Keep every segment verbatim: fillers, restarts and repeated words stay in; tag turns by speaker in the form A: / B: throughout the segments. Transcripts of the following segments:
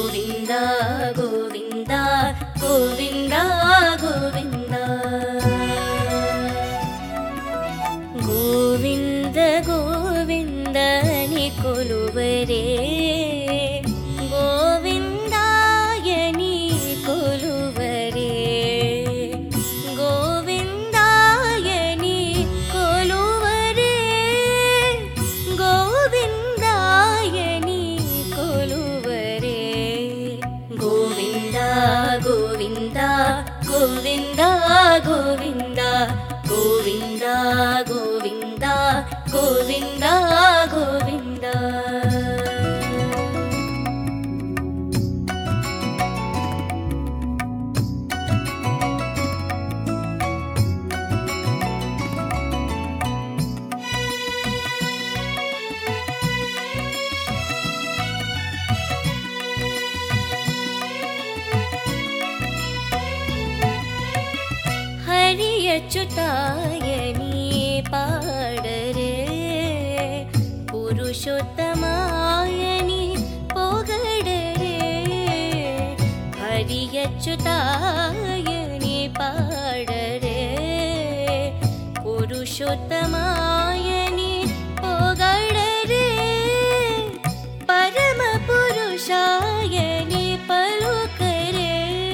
A: గోవింద గోవింద గోవింద గోవింద గోవింద గోవిందని కొలువరే గోవిందాయని కొలువరే గోవిందాయని కొలువరే గోవిందాయని కొలువరే గోవింద గోవింద గోవింద గోవింద గోవింద గోవింద గోవింద గోవింద అచ్యుతాయని పాడరే పురుషోత్తమాయని పొగడరే హరి అచ్యుతాయని పాడరే పురుషోత్తమాయని పొగడరే పరమ పురుషాయని పలుకరే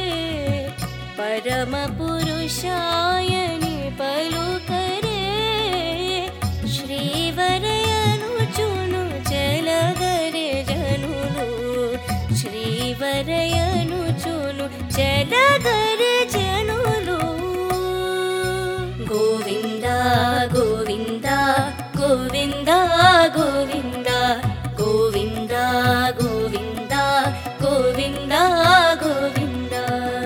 A: పరమ పురుషాయని పలుకరే శ్రీవరయనుచును చలగరే జనులు శ్రీవరయనుచును చలగరే జనులు గోవింద గోవింద గోవింద గోవింద గోవింద గోవింద గోవింద గోవింద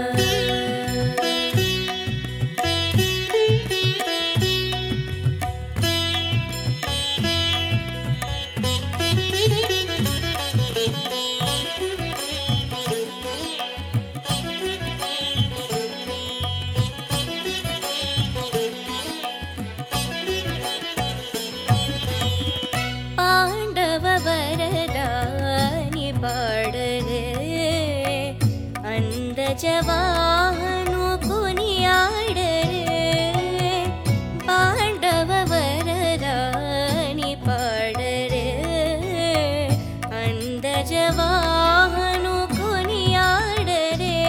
A: పాడరే అందజవాహను కొనియాడరే పాండవ వరదాని పాడరే అందజవాహను కొనియాడరే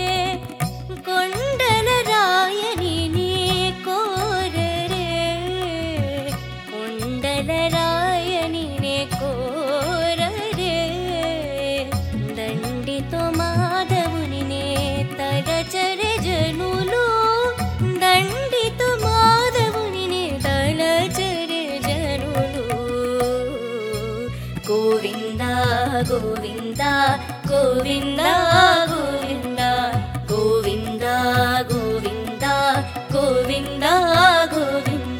A: కొండల రాయని నీ కోరరే కొండల రాయని నే కోరరే దండితో మాధవుని నే తలచరే జనులు దండితో మాధవుని నే తలచరే జనులు గోవింద గోవింద గోవింద గోవింద గోవింద గోవింద గోవింద గోవింద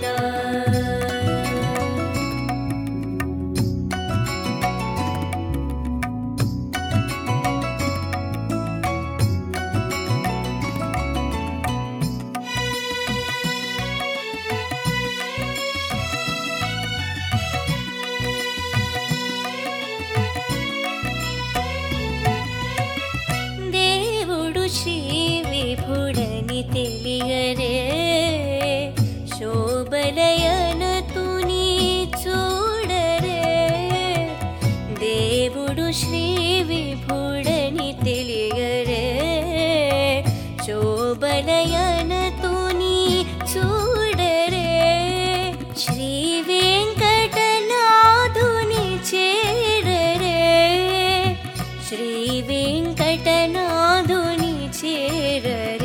A: శ్రీ విభుడని తెలియరే శోభలయన తుని చూడరే దేవుడు శ్రీ విభుడని తెలియరే శోభలయన తుని చూడరే శ్రీ వెంకటనాథుని చేరరే శ్రీ వెంకటనాథుని చేరరే